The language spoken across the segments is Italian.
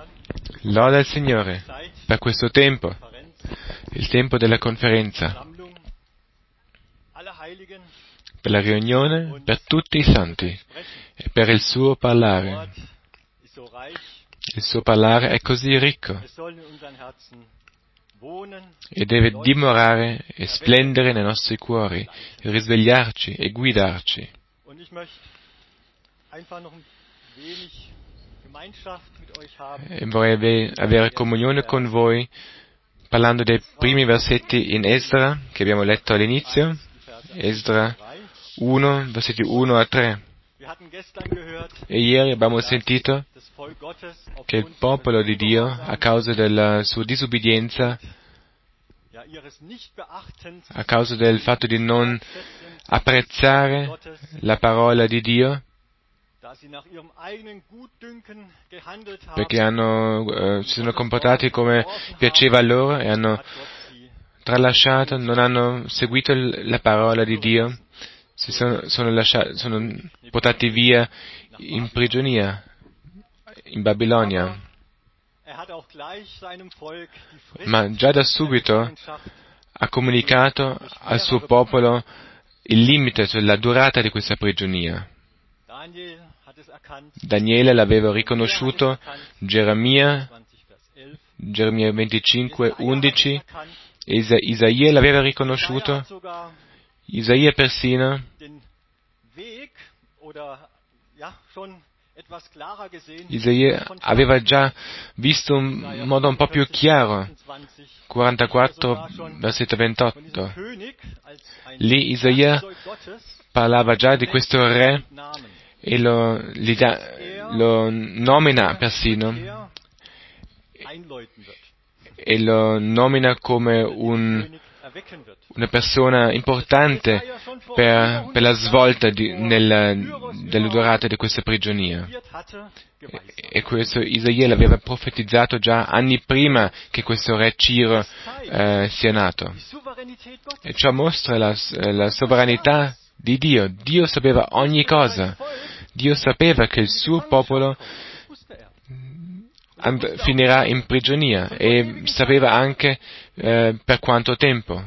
Loda al Signore per questo tempo, il tempo della conferenza, per la riunione, per tutti i santi e per il suo parlare. Il suo parlare è così ricco e deve dimorare e splendere nei nostri cuori, risvegliarci e guidarci. E vorrei avere comunione con voi parlando dei primi versetti in Esdra che abbiamo letto all'inizio, Esdra 1, versetti 1 a 3. E ieri abbiamo sentito che il popolo di Dio, a causa della sua disubbidienza, a causa del fatto di non apprezzare la parola di Dio, perché si sono comportati come piaceva a loro e hanno tralasciato, non hanno seguito la parola di Dio, sono portati via in prigionia, in Babilonia. Ma già da subito ha comunicato al suo popolo il limite, cioè la durata di questa prigionia. Daniele l'aveva riconosciuto, Geremia 25, 11, Isaia l'aveva riconosciuto, Isaia persino, Isaia aveva già visto un modo un po' più chiaro, 44, versetto 28. Lì Isaia parlava già di questo re e lo nomina persino e lo nomina come una persona importante per la svolta della durata di questa prigionia. E questo Isaia l'aveva profetizzato già anni prima che questo re Ciro sia nato. E ciò mostra la sovranità di Dio. Dio sapeva ogni cosa. Dio sapeva che il suo popolo finirà in prigionia e sapeva anche per quanto tempo.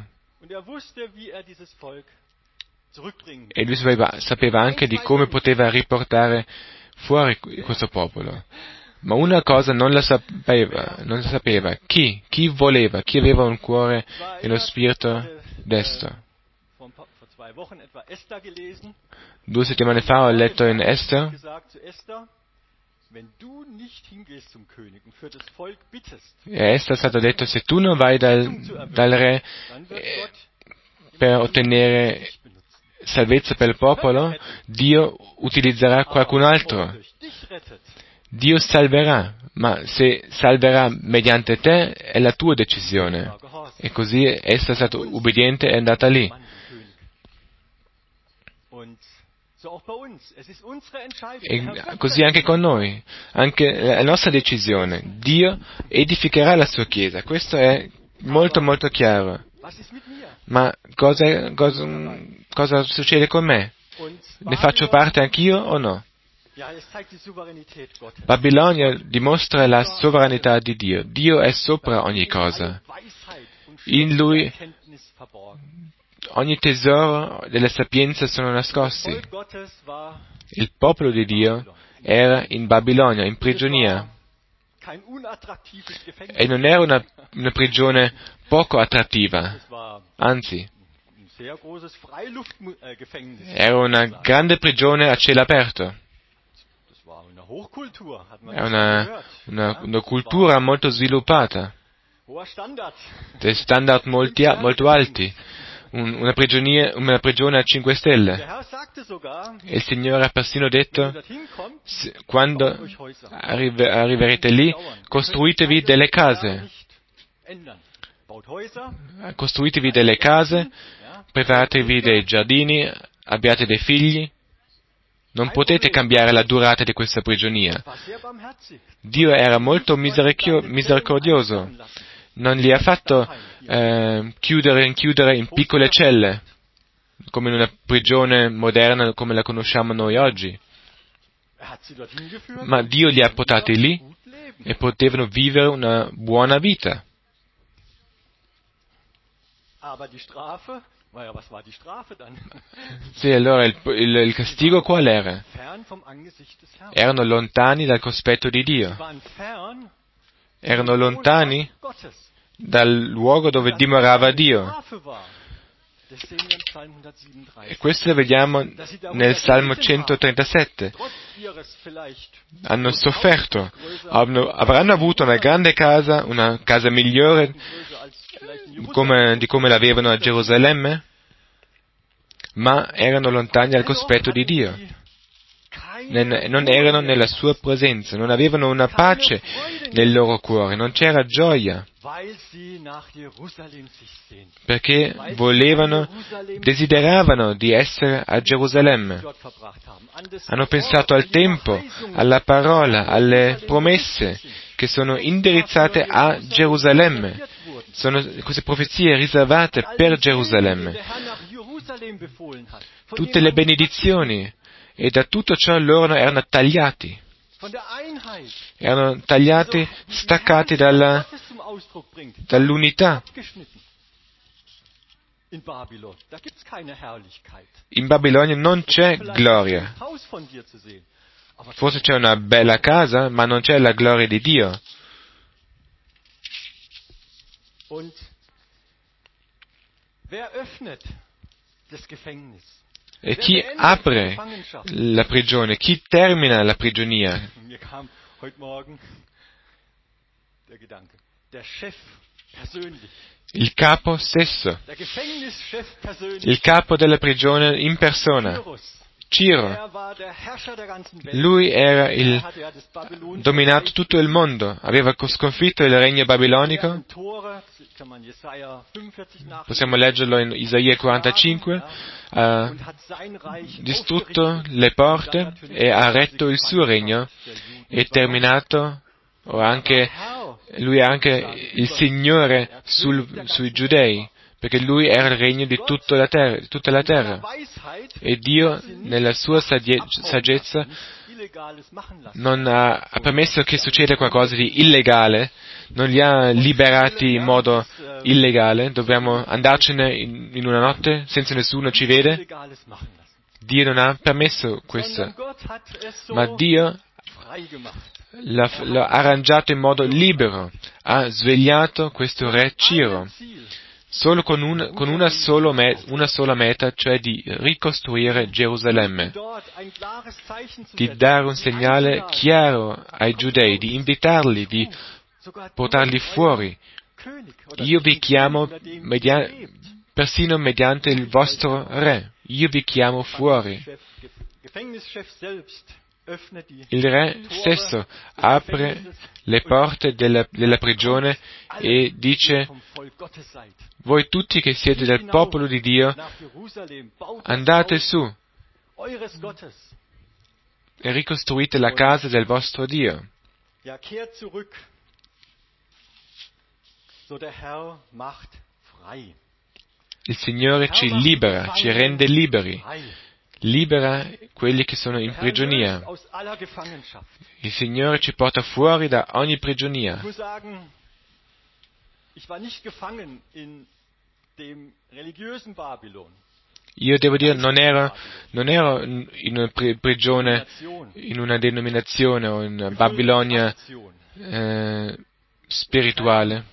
E lui sapeva anche di come poteva riportare fuori questo popolo. Ma una cosa non la sapeva. Chi voleva, chi aveva un cuore e uno spirito destro. 2 settimane fa ho letto in Esther, e Esther è stato detto: se tu non vai dal re per ottenere salvezza per il popolo, Dio utilizzerà qualcun altro. Dio salverà, ma se salverà mediante te è la tua decisione. E così Esther è stata ubbidiente e è andata lì. E così anche con noi, anche la nostra decisione. Dio edificherà la sua Chiesa, questo è molto molto chiaro. Ma cosa succede con me? Ne faccio parte anch'io o no? Babilonia dimostra la sovranità di Dio. Dio è sopra ogni cosa. In Lui ogni tesoro della sapienza sono nascosti. Il popolo di Dio era in Babilonia, in prigionia. E non era una prigione poco attrattiva, anzi, era una grande prigione a cielo aperto. È una cultura molto sviluppata, dei standard molto alti, una prigione a 5 stelle. E il Signore ha persino detto: quando arriverete lì, costruitevi delle case. Costruitevi delle case, preparatevi dei giardini, abbiate dei figli. Non potete cambiare la durata di questa prigionia. Dio era molto misericordioso. Non li ha fatto chiudere in piccole celle, come in una prigione moderna come la conosciamo noi oggi. Ma Dio li ha portati lì e potevano vivere una buona vita. Sì, allora il castigo qual era? Erano lontani dal cospetto di Dio. Erano lontani dal luogo dove dimorava Dio. E questo lo vediamo nel Salmo 137. Hanno sofferto, avranno avuto una grande casa, una casa migliore di come l'avevano a Gerusalemme, ma erano lontani dal cospetto di Dio. Non erano nella sua presenza, non avevano una pace nel loro cuore, non c'era gioia, perché desideravano di essere a Gerusalemme. Hanno pensato al tempo, alla parola, alle promesse che sono indirizzate a Gerusalemme. Sono queste profezie riservate per Gerusalemme. Tutte le benedizioni. E da tutto ciò loro erano tagliati. Erano tagliati, staccati dall'unità. In Babilonia non c'è gloria. Forse c'è una bella casa, ma non c'è la gloria di Dio. E chi apre la prigione? Chi termina la prigionia? Il capo stesso. Il capo della prigione in persona. Ciro. Lui dominato tutto il mondo, aveva sconfitto il regno babilonico. Possiamo leggerlo in Isaia 45, ha distrutto le porte e ha retto il suo regno e terminato, lui è anche il Signore sui Giudei, perché lui era il regno di tutta la terra. E Dio, nella sua saggezza, non ha permesso che succeda qualcosa di illegale, non li ha liberati in modo illegale, dobbiamo andarcene in una notte senza nessuno ci vede. Dio non ha permesso questo, ma Dio l'ha arrangiato in modo libero, ha svegliato questo re Ciro, solo con una sola meta, cioè di ricostruire Gerusalemme, di dare un segnale chiaro ai giudei, di invitarli, di portarli fuori. Io vi chiamo persino mediante il vostro re, io vi chiamo fuori. Il re stesso apre le porte della prigione e dice: voi tutti che siete del popolo di Dio, andate su e ricostruite la casa del vostro Dio. Il Signore ci libera, ci rende liberi. Libera quelli che sono in prigionia. Il Signore ci porta fuori da ogni prigionia. Io devo dire, non ero in una prigione, in una denominazione o in una Babilonia spirituale.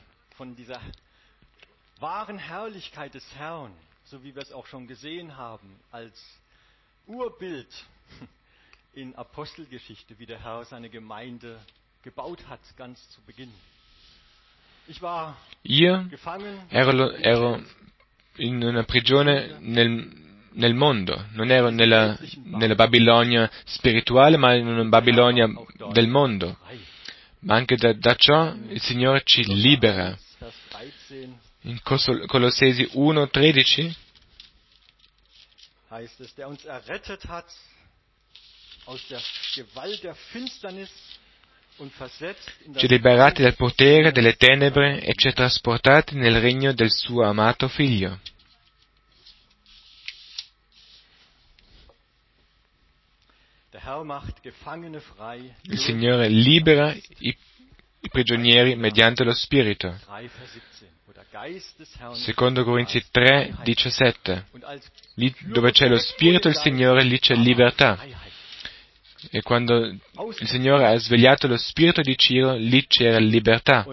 Urbild in Apostelgeschichte, wie der Herr seine Gemeinde gebaut hat, ganz zu Beginn. Io ero in una prigione nel mondo, non ero nella Babilonia spirituale, ma in una Babilonia del mondo. Ma anche da ciò il Signore ci libera. In Colossesi 1,13 heißt es, der uns errettet hat aus der Gewalt der Finsternis und versetzt in ci ha liberati dal potere delle tenebre e ci ha trasportati nel regno del suo amato Figlio. Der Herr macht Gefangene frei. Il Signore libera prigionieri mediante lo Spirito. Secondo Corinzi 3:17. Lì dove c'è lo Spirito del Signore, lì c'è libertà. E quando il Signore ha svegliato lo spirito di Ciro, lì c'era libertà.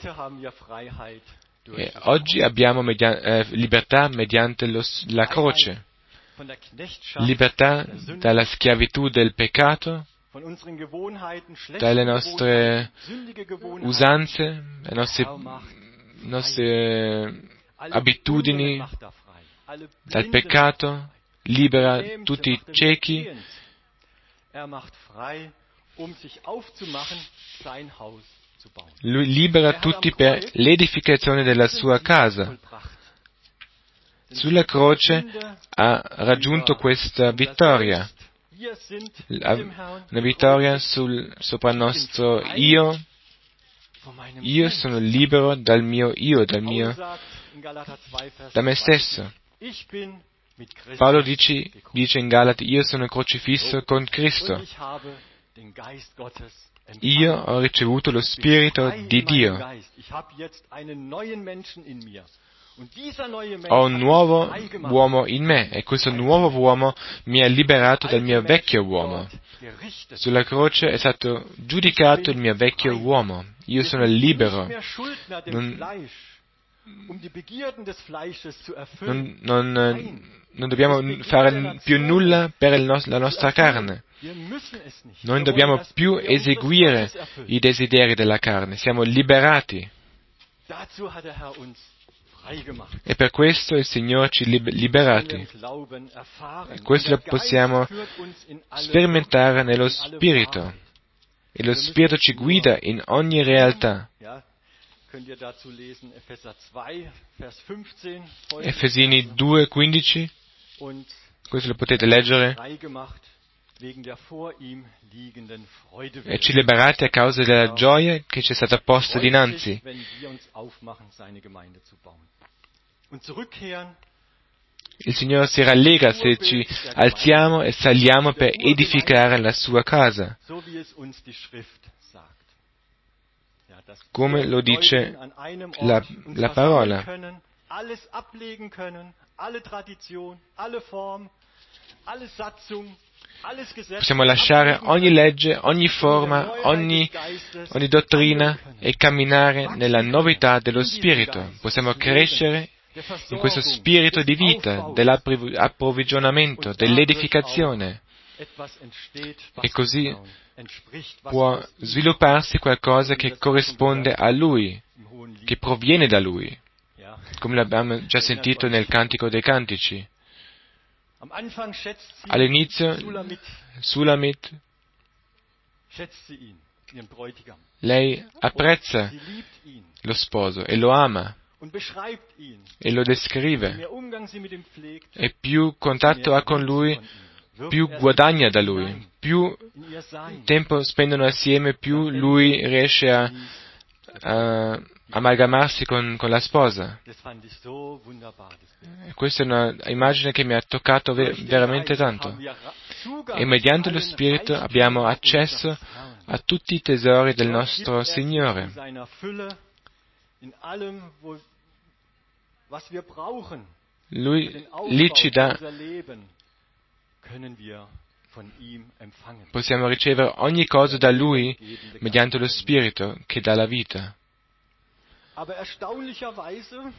E oggi abbiamo libertà mediante la croce. Libertà dalla schiavitù del peccato, dalle nostre usanze, le nostre abitudini, dal peccato, libera tutti i ciechi, lui libera tutti per l'edificazione della sua casa. Sulla croce ha raggiunto questa vittoria, una vittoria sopra il nostro io. Io sono libero dal mio io, da me stesso. Paolo dice in Galati, io sono crocifisso con Cristo. Io ho ricevuto lo Spirito di Dio. Ho un nuovo uomo in me e questo nuovo uomo mi ha liberato dal mio vecchio uomo. Sulla croce è stato giudicato il mio vecchio uomo. Io sono libero. Non dobbiamo fare più nulla per la nostra carne. Non dobbiamo più eseguire i desideri della carne. Siamo liberati. E per questo il Signore ci ha liberati. E questo lo possiamo sperimentare nello Spirito. E lo Spirito ci guida in ogni realtà. Efesini 2:15. Questo lo potete leggere. E ci liberati a causa della gioia che ci è stata posta dinanzi. Il Signore si rallegra se ci alziamo e saliamo per edificare la sua casa, come lo dice la parola. Possiamo lasciare ogni legge, ogni forma, ogni dottrina e camminare nella novità dello Spirito. Possiamo crescere in questo spirito di vita, dell'approvvigionamento, dell'edificazione. E così può svilupparsi qualcosa che corrisponde a Lui, che proviene da Lui, come l'abbiamo già sentito nel Cantico dei Cantici. All'inizio, Sulamit, lei apprezza lo sposo e lo ama e lo descrive, e più contatto ha con lui, più guadagna da lui, più tempo spendono assieme, più lui riesce a amalgamarsi con la sposa. E questa è una immagine che mi ha toccato veramente tanto. E mediante lo Spirito abbiamo accesso a tutti i tesori del nostro Signore. Lui lì ci dà. Possiamo ricevere ogni cosa da Lui mediante lo Spirito che dà la vita. Aber erstaunlicherweise,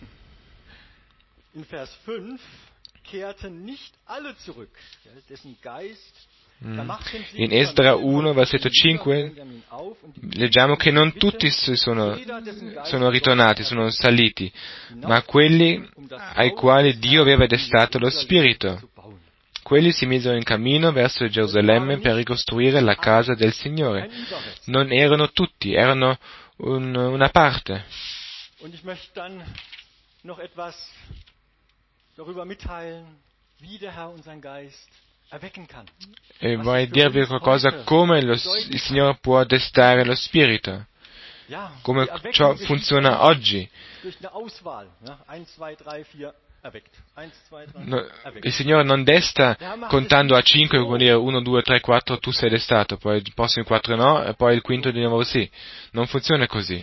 in Vers 5, kehrten nicht alle zurück, dessen Geist. In Esdra 1, versetto 5, leggiamo che non tutti sono ritornati, sono saliti, ma quelli ai quali Dio aveva destato lo Spirito. Quelli si misero in cammino verso Gerusalemme per ricostruire la casa del Signore. Non erano tutti, erano una parte. Und ich möchte dann noch etwas darüber mitteilen, wie der Herr unseren Geist erwecken kann. E vorrei dirvi qualcosa come il Signore può destare lo Spirito, come ciò funziona oggi. Il Signore non desta contando a 5, vuol dire 1, 2, 3, 4, tu sei destato, poi i prossimi 4 no, e poi il quinto di nuovo sì. Non funziona così,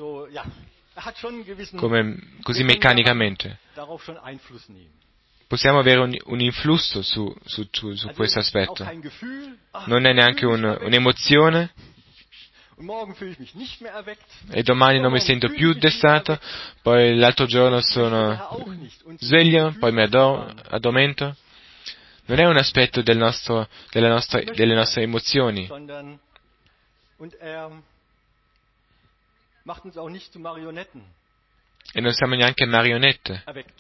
così meccanicamente. Possiamo avere un influsso su questo aspetto. Non è neanche un'emozione, e domani non mi sento più destato, poi l'altro giorno sono sveglio, poi mi addormento. Non è un aspetto delle nostre emozioni. E non siamo neanche marionette.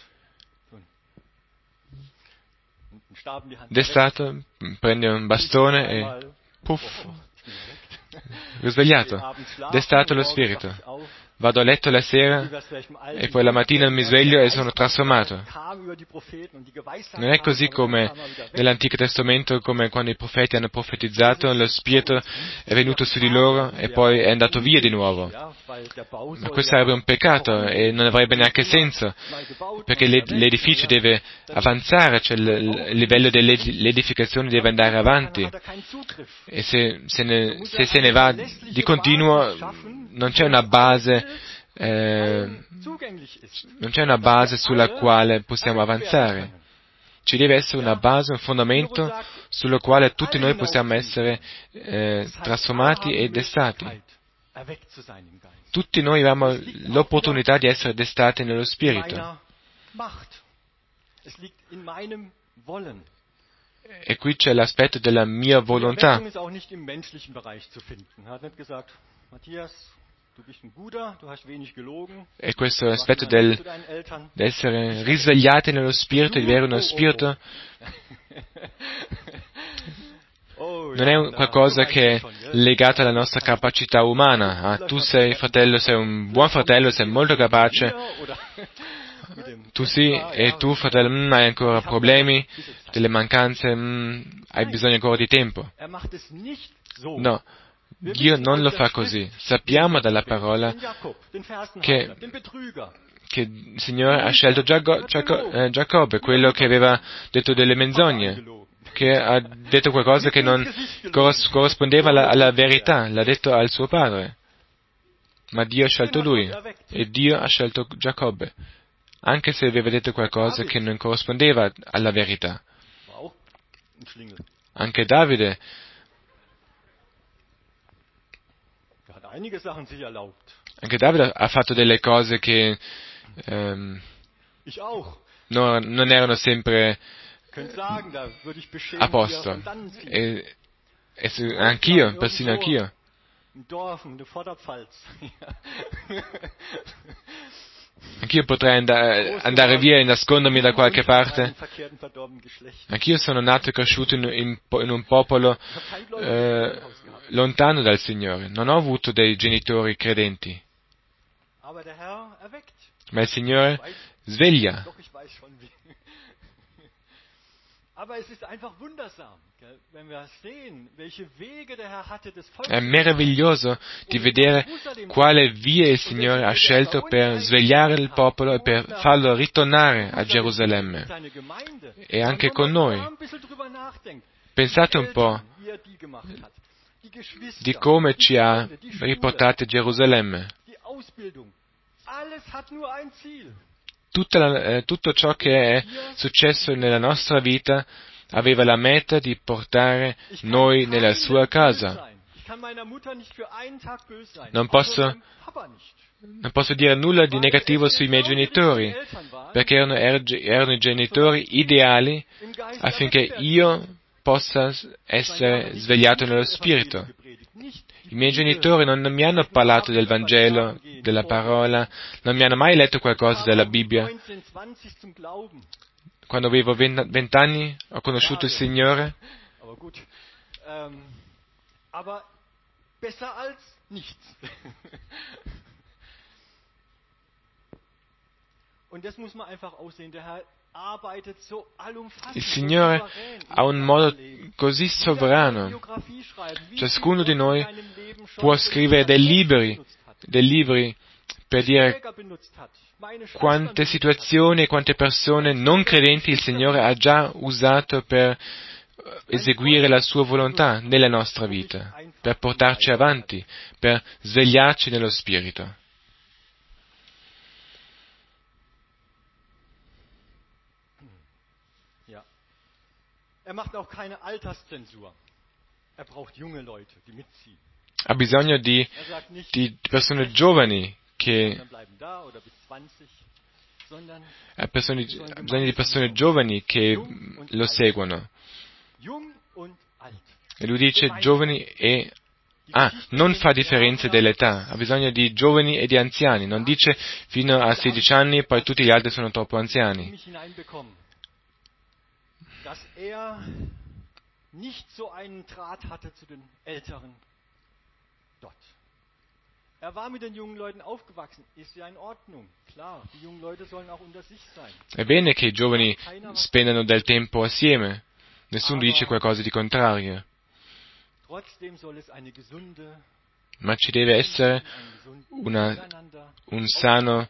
Destato, prendi un bastone e puff, risvegliato. Destato lo spirito. Vado a letto la sera e poi la mattina mi sveglio e sono trasformato. Non è così come nell'Antico Testamento, come quando i profeti hanno profetizzato, lo Spirito è venuto su di loro e poi è andato via di nuovo. Ma questo sarebbe un peccato e non avrebbe neanche senso, perché l'edificio deve avanzare, cioè il livello dell'edificazione deve andare avanti. E se se ne va di continuo, non c'è una base sulla quale possiamo avanzare. Ci deve essere una base, un fondamento sullo quale tutti noi possiamo essere trasformati e destati. Tutti noi abbiamo l'opportunità di essere destati nello Spirito. E qui c'è l'aspetto della mia volontà. E questo aspetto di essere risvegliati nello Spirito, di avere uno Spirito, non è qualcosa che è legato alla nostra capacità umana. Tu sei fratello, sei un buon fratello, sei molto capace. Tu sì, e tu fratello, hai ancora problemi, delle mancanze, hai bisogno ancora di tempo. No, Dio non lo fa così. Sappiamo dalla parola che il Signore ha scelto Giacobbe, quello che aveva detto delle menzogne, che ha detto qualcosa che non corrispondeva alla verità, l'ha detto al suo padre. Ma Dio ha scelto lui, e Dio ha scelto Giacobbe, anche se aveva detto qualcosa che non corrispondeva alla verità. Anche Davide ha fatto delle cose che non erano sempre a posto. E anch'io, persino anch'io. Anch'io potrei andare via e nascondermi da qualche parte. Anch'io sono nato e cresciuto in un popolo lontano dal Signore. Non ho avuto dei genitori credenti. Ma il Signore sveglia. È meraviglioso di vedere quale via il Signore ha scelto per svegliare il popolo e per farlo ritornare a Gerusalemme. E anche con noi. Pensate un po' di come ci ha riportati a Gerusalemme. Tutto ciò che è successo nella nostra vita aveva la meta di portare noi nella sua casa. Non posso dire nulla di negativo sui miei genitori, perché erano i genitori ideali affinché io possa essere svegliato nello Spirito. I miei genitori non mi hanno parlato del Vangelo, della parola, non mi hanno mai letto qualcosa della Bibbia. Quando avevo 20 anni ho conosciuto il Signore. Il Signore ha un modo così sovrano. Ciascuno di noi può scrivere dei libri per dire quante situazioni e quante persone non credenti il Signore ha già usato per eseguire la sua volontà nella nostra vita, per portarci avanti, per svegliarci nello Spirito. Ja. Macht auch keine Alterszensur. Braucht junge Leute, die mitziehen. Ha bisogno di persone giovani che ha bisogno di persone giovani che lo seguono. E lui dice giovani e non fa differenze dell'età, ha bisogno di giovani e di anziani, non dice fino a 16 anni e poi tutti gli altri sono troppo anziani. Dass nicht so einen Draht hatte zu den Älteren dort. War mit den jungen Leuten aufgewachsen, ist ja in Ordnung. Klar, die jungen Leute sollen auch unter sich sein. È bene che i giovani spendano del tempo assieme, nessuno dice qualcosa di contrario. Trotzdem soll es eine gesunde, ma ci deve essere un sano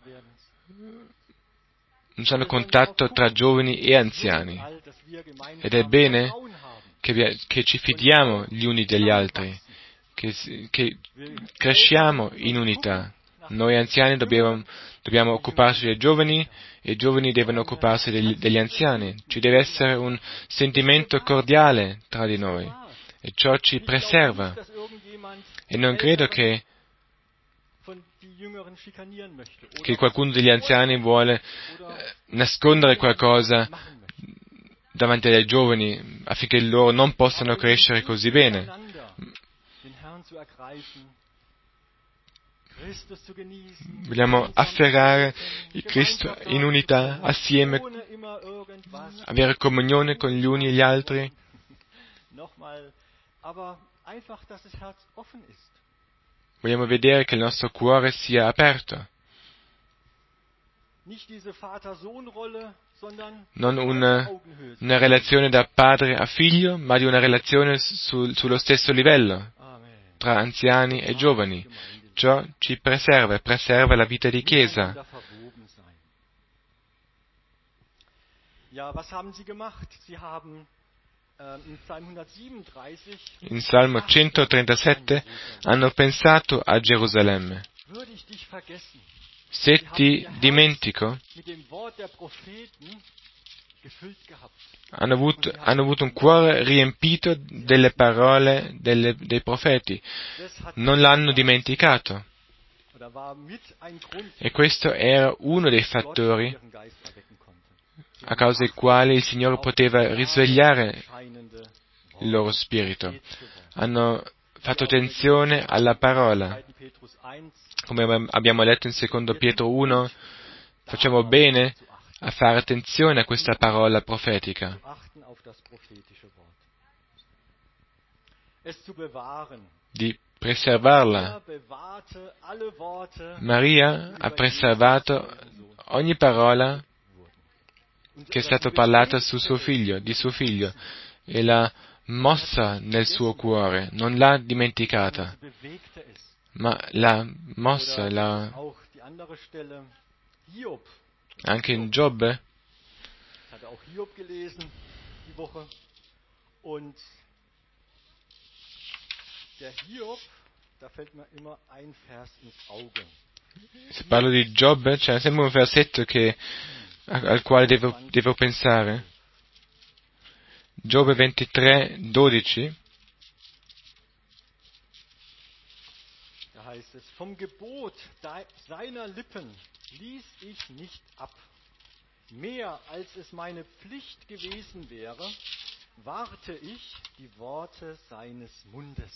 contatto tra giovani e anziani. Ed è bene che ci fidiamo gli uni degli altri, che cresciamo in unità. Noi anziani dobbiamo occuparci dei giovani e i giovani devono occuparsi degli anziani. Ci deve essere un sentimento cordiale tra di noi e ciò ci preserva. E non credo che qualcuno degli anziani vuole nascondere qualcosa davanti ai giovani affinché loro non possano crescere così bene. Vogliamo afferrare il Cristo in unità, assieme, avere comunione con gli uni e gli altri. Vogliamo vedere che il nostro cuore sia aperto. Non una relazione da padre a figlio, ma di una relazione sullo stesso livello, tra anziani e giovani. Ciò ci preserva la vita di Chiesa. In Salmo 137 hanno pensato a Gerusalemme. Se ti dimentico, hanno avuto un cuore riempito delle parole dei profeti, non l'hanno dimenticato. E questo era uno dei fattori a causa dei quali il Signore poteva risvegliare il loro spirito. Hanno fatto attenzione alla parola. Come abbiamo letto in 2 Pietro 1, facciamo bene a fare attenzione a questa parola profetica, di preservarla. Maria ha preservato ogni parola che è stata parlata di suo figlio, e l'ha mossa nel suo cuore, non l'ha dimenticata, ma l'ha mossa, anche in Giobbe. Se parlo di Giobbe, c'è sempre un versetto al quale devo pensare. Giobbe 23:12. Da heißt es: Vom Gebot seiner Lippen ließ ich nicht ab. Mehr als es meine Pflicht gewesen wäre, warte ich die Worte seines Mundes.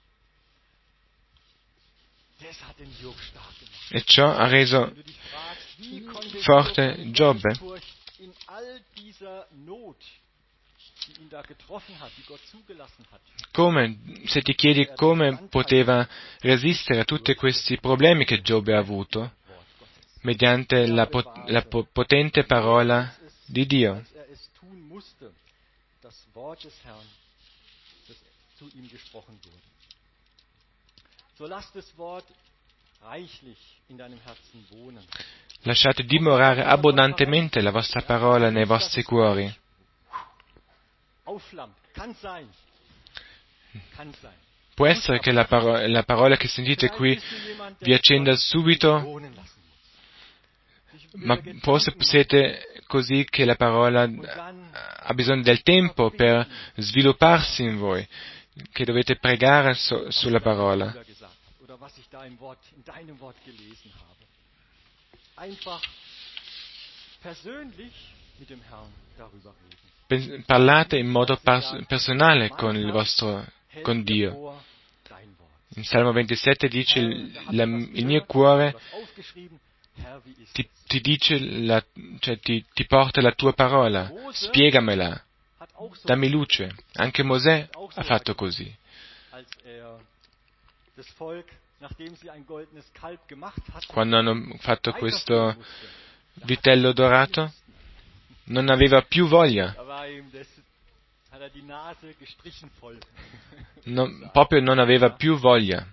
E ciò ha reso forte Giobbe. Se ti chiedi come poteva resistere a tutti questi problemi che Giobbe ha avuto, mediante la potente parola di Dio. So lasst das Wort reichlich in deinem Herzen wohnen. Lasciate dimorare abbondantemente la vostra parola nei vostri cuori. Aufflammt. Kann sein. Kann sein. Può essere che la parola che sentite qui vi accenda subito, ma forse siete così che la parola ha bisogno del tempo per svilupparsi in voi, che dovete pregare sulla parola. Parlate in modo personale con Dio. In Salmo 27 dice, il mio cuore ti dice, ti porta la tua parola, spiegamela, dammi luce. Anche Mosè ha fatto così. Quando hanno fatto questo vitello dorato, non aveva più voglia. Proprio non aveva più voglia.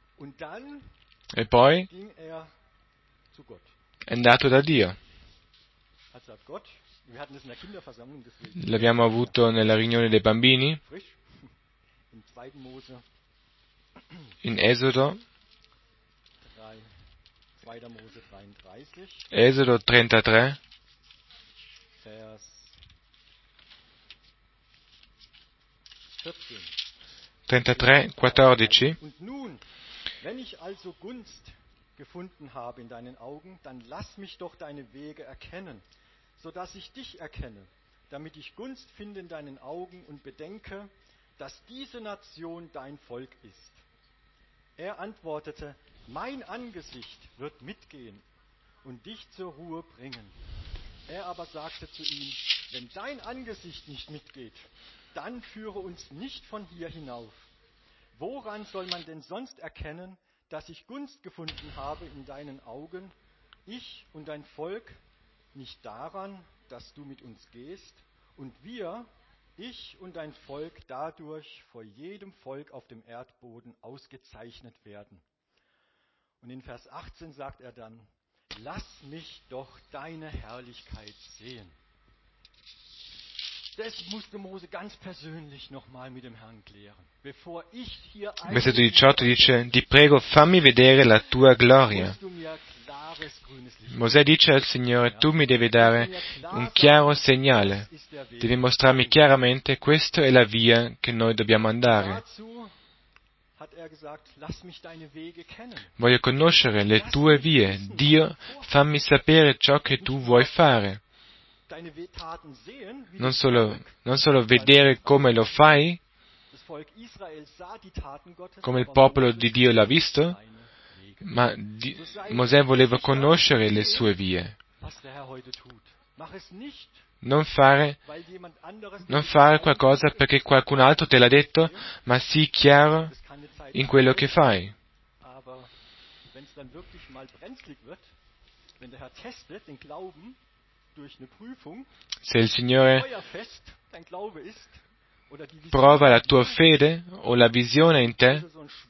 E poi è andato da Dio. L'abbiamo avuto nella riunione dei bambini, in Esodo 33, 14. Und nun, wenn ich also Gunst gefunden habe in deinen Augen, dann lass mich doch deine Wege erkennen, so dass ich dich erkenne, damit ich Gunst finde in deinen Augen und bedenke, dass diese Nation dein Volk ist. Er antwortete, mein Angesicht wird mitgehen und dich zur Ruhe bringen. Er aber sagte zu ihm, wenn dein Angesicht nicht mitgeht, dann führe uns nicht von hier hinauf. Woran soll man denn sonst erkennen, dass ich Gunst gefunden habe in deinen Augen, ich und dein Volk, nicht daran, dass du mit uns gehst und wir, ich und dein Volk, dadurch vor jedem Volk auf dem Erdboden ausgezeichnet werden. Und in Vers 18 sagt er dann, lass mich doch deine Herrlichkeit sehen. Das musste Mose ganz persönlich nochmal mit dem Herrn klären. Bevor ich hier Versetto 18 dice, ti prego fammi vedere la tua gloria. Mosè dice al Signore, tu mi devi dare un chiaro segnale, devi mostrarmi chiaramente questa è la via che noi dobbiamo andare. Voglio conoscere le tue vie. Dio, fammi sapere ciò che tu vuoi fare. Non solo vedere come lo fai, come il popolo di Dio l'ha visto, ma Mosè voleva conoscere le sue vie. Non fare qualcosa perché qualcun altro te l'ha detto, ma sii chiaro in quello che fai. Se il Signore prova la tua fede o la visione in te,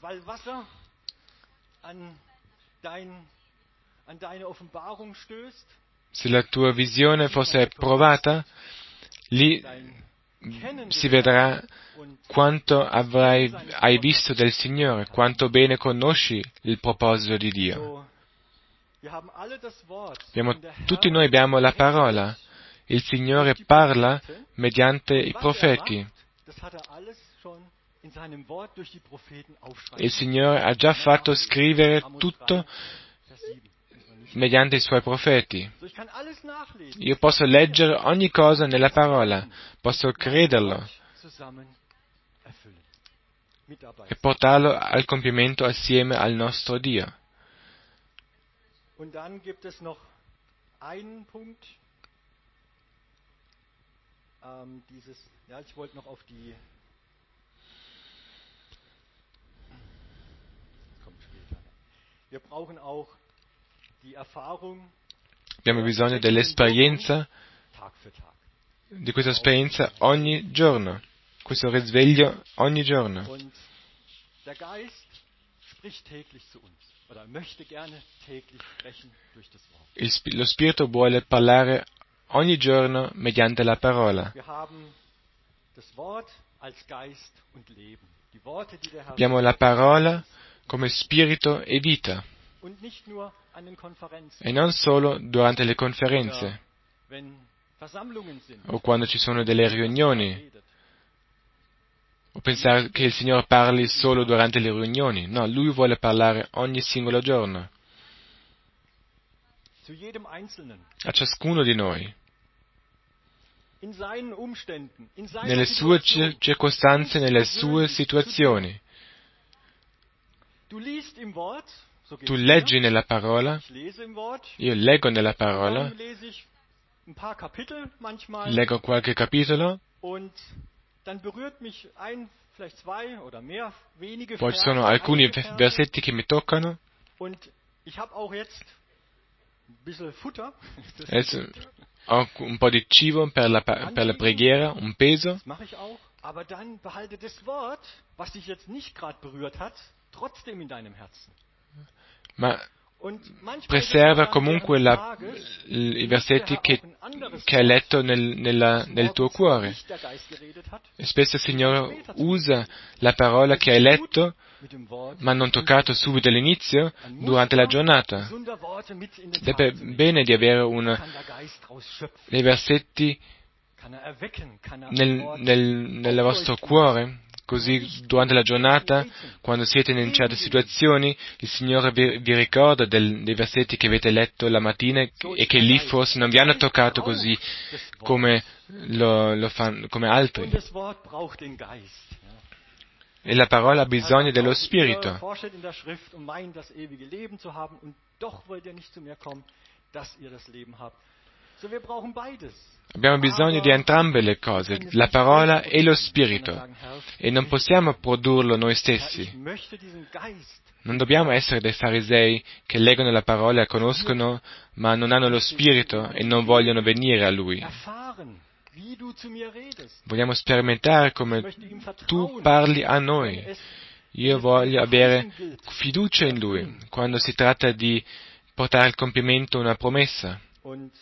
se la tua visione fosse provata, lì si vedrà quanto hai visto del Signore, quanto bene conosci il proposito di Dio. Tutti noi abbiamo la parola. Il Signore parla mediante i profeti. Il Signore ha già fatto scrivere tutto mediante i Suoi profeti. Io posso leggere ogni cosa nella parola, posso crederlo e portarlo al compimento assieme al nostro Dio. Und dann gibt es noch einen Punkt, ich wollte noch auf die, das kommt später. Wir brauchen auch die Erfahrung. Abbiamo bisogno dell'esperienza, di questa esperienza ogni giorno, questo risveglio ogni giorno. Und der Geist spricht täglich zu uns. oder möchte gerne täglich sprechen durch das Wort. Lo Spirito vuole parlare ogni giorno mediante la parola. Wir haben das Wort als Geist und Leben. Die Worte, die der Herr Abbiamo la parola come spirito e vita, und nicht nur an den Konferenzen e non solo durante le oder conferenze wenn Versammlungen sind. o quando ci sono delle dass er riunioni, redet. o pensare che il Signore parli solo durante le riunioni. No, Lui vuole parlare ogni singolo giorno, Zu jedem Einzelnen. a ciascuno di noi, In seinen Umständen, in seiner nelle sue Situation. circostanze, nelle sue situazioni. Du liest im Wort, so Tu geht's leggi mir. nella parola, Ich lese im Wort, io leggo nella und parola, dann lese ich ein paar Kapitel manchmal leggo qualche capitolo, und dann berührt mich vielleicht zwei oder mehr wenige poi ci Verse, sono alcuni einige Verse. versetti che mi toccano, Und ich habe auch jetzt ein bisschen Futter. Das adesso ho un po' di cibo per la preghiera, un peso, mache ich auch. Aber dann behalte das Wort, was dich jetzt nicht gerade berührt hat, trotzdem in deinem Herzen. ma Und manchmal preserva ist es dann comunque während des Tages, i versetti der Herr che auch ein anderes hai Wort, letto nel tuo morgens cuore. nicht der Geist geredet hat, E spesso il Signore usa la parola che hai letto, mit dem Wort ma non toccato subito all'inizio, durante la giornata. gesunder Worte mit in den Ed è Tag zu nehmen. bene di avere Kann der Geist draus schöpfen, dei versetti kann er erwecken, kann er nel vostro cuore, così durante la giornata, quando siete in certe situazioni, il Signore vi ricorda dei versetti che avete letto la mattina e che lì forse non vi hanno toccato così come come Und altri. das Wort braucht den Geist. Ja. E la parola ha bisogno dello Ihr Spirito. forscht in der Schrift und meint, das ewige Leben zu haben, und doch wollt ihr nicht zu mir kommen, dass ihr das Leben habt. So, wir brauchen beides. Abbiamo bisogno di entrambe le cose, la parola e lo Spirito, e non possiamo produrlo noi Ich stessi. möchte diesen Geist Non dobbiamo essere dei farisei che leggono la parola e la conoscono, ma non hanno lo Spirito e non vogliono venire a Lui. erfahren, wie du zu mir redest. Vogliamo sperimentare come Ich möchte ihm vertrauen, tu parli a wenn noi. es Io voglio avere fiducia in Lui quando si tratta di portare al compimento una promessa. und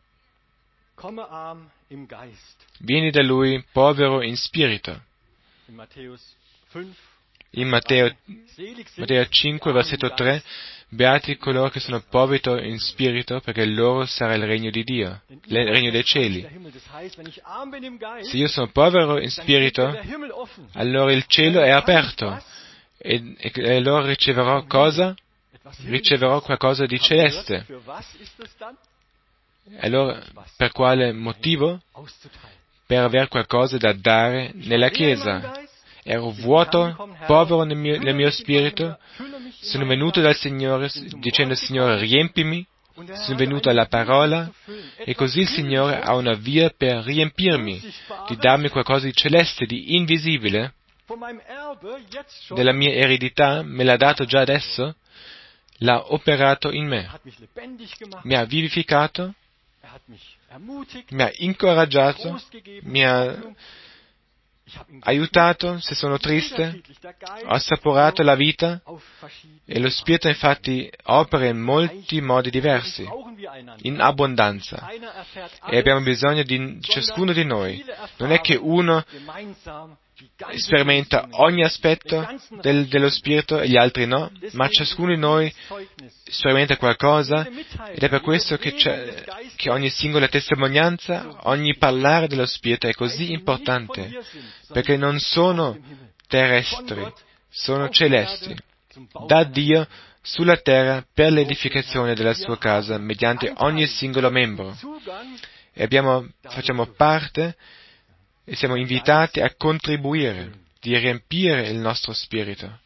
komme arm im Geist. Vieni da Lui povero in spirito. In Matthäus 5, In Matteo selig sind Matteo 5, versetto 3, beati coloro che sono poveri in spirito, perché loro sarà il regno di Dio, il regno dei cieli. der Himmel. Das heißt, wenn ich arm bin im Geist, Se io sono povero in dann steht spirito, der Himmel offen. allora il cielo è Dann kann ich aperto was? e allora riceverò cosa? Etwas Riceverò qualcosa di celeste. Für was ist es dann? Allora, per quale motivo? Auszuteilen. Per aver qualcosa da dare nella Chiesa. Ero vuoto, povero nel mio spirito, sono venuto dal Signore dicendo Signore riempimi, sono venuto alla parola e così il Signore ha una via per riempirmi, di darmi qualcosa di celeste, di invisibile, Von meinem Erbe jetzt schon. della mia eredità, me l'ha dato già adesso, l'ha operato in me, Hat mich lebendig gemacht. mi ha vivificato, Hat mich ermutigt. mi ha incoraggiato, Trost gegeben. mi ha Hoffnung. Ich habe ihn aiutato se sono triste, unterschiedlich. Der Geist ho assaporato la vita auf verschiedene e lo Spirito infatti opera in molti modi diversi, brauchen wir einander. in abbondanza, Einer erfährt e abbiamo alles, bisogno di ciascuno di noi. viele Non è che uno gemeinsam die ganze sperimenta Beziehung, ogni aspetto dello Spirito e gli altri no, ma ciascuno di noi Zeugnis. sperimenta qualcosa ed è per questo che ogni singola testimonianza, ogni parlare dello Spirito è così importante, perché non sono terrestri, sono celesti, da Dio sulla terra per l'edificazione della sua casa mediante ogni singolo membro. E facciamo parte e siamo invitati a contribuire, di riempire il nostro spirito.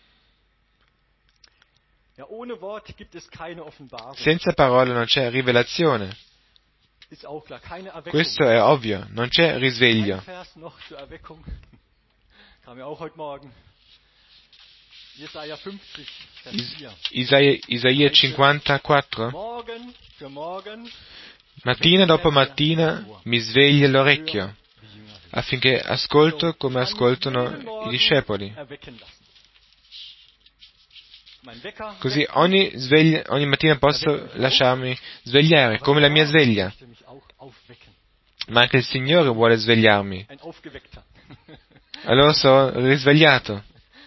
Ja, ohne Wort gibt es keine Offenbarung. Senza parole non c'è rivelazione. Ist auch klar, keine Erweckung. Questo è ovvio, non c'è Ein risveglio. Vers noch zur Erweckung. Kam ja auch heute Morgen. Jesaja 50, Vers 4. Isaia 54. Morgen für morgen Mattina dopo mattina mi sveglia l'orecchio, die Jünger reden. affinché ascolto come ascoltano i discepoli. Erwecken lassen. Così ogni mattina posso lasciarmi svegliare, come la mia sveglia. Ma anche il Signore vuole svegliarmi. Allora sono risvegliato.